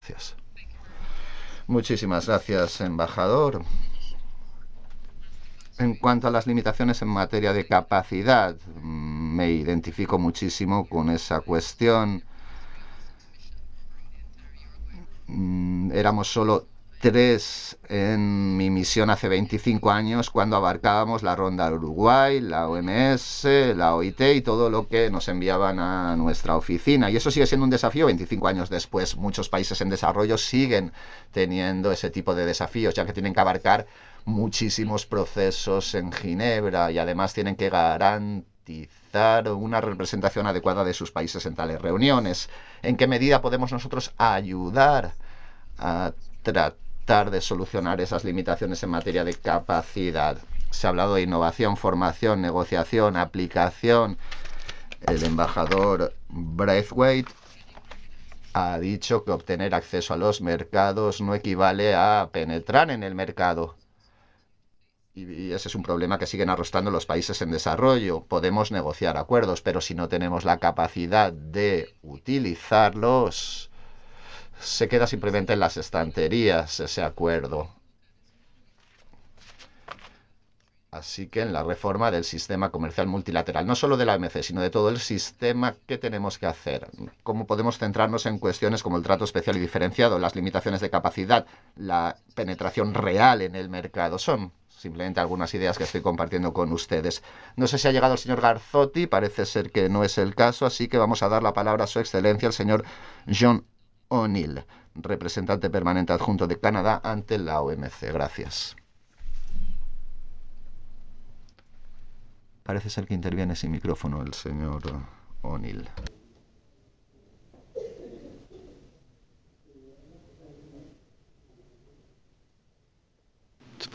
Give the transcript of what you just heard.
Gracias. Muchísimas gracias, embajador. En cuanto a las limitaciones en materia de capacidad, me identifico muchísimo con esa cuestión. Éramos solo tres en mi misión hace 25 años cuando abarcábamos la Ronda de Uruguay, la OMS, la OIT y todo lo que nos enviaban a nuestra oficina. Y eso sigue siendo un desafío 25 años después. Muchos países en desarrollo siguen teniendo ese tipo de desafíos, ya que tienen que abarcar muchísimos procesos en Ginebra y además tienen que garantizar una representación adecuada de sus países en tales reuniones. ¿En qué medida podemos nosotros ayudar a tratar de solucionar esas limitaciones en materia de capacidad? Se ha hablado de innovación, formación, negociación, aplicación. El embajador Braithwaite ha dicho que obtener acceso a los mercados no equivale a penetrar en el mercado. Y ese es un problema que siguen arrastrando los países en desarrollo. Podemos negociar acuerdos, pero si no tenemos la capacidad de utilizarlos, se queda simplemente en las estanterías ese acuerdo. Así que en la reforma del sistema comercial multilateral, no solo de la OMC, sino de todo el sistema, ¿qué tenemos que hacer? ¿Cómo podemos centrarnos en cuestiones como el trato especial y diferenciado, las limitaciones de capacidad, la penetración real en el mercado? Son simplemente algunas ideas que estoy compartiendo con ustedes. No sé si ha llegado el señor Garzotti, parece ser que no es el caso, así que vamos a dar la palabra a su excelencia, el señor John O'Neill, representante permanente adjunto de Canadá ante la OMC. Gracias. Parece ser que interviene sin micrófono el señor O'Neill.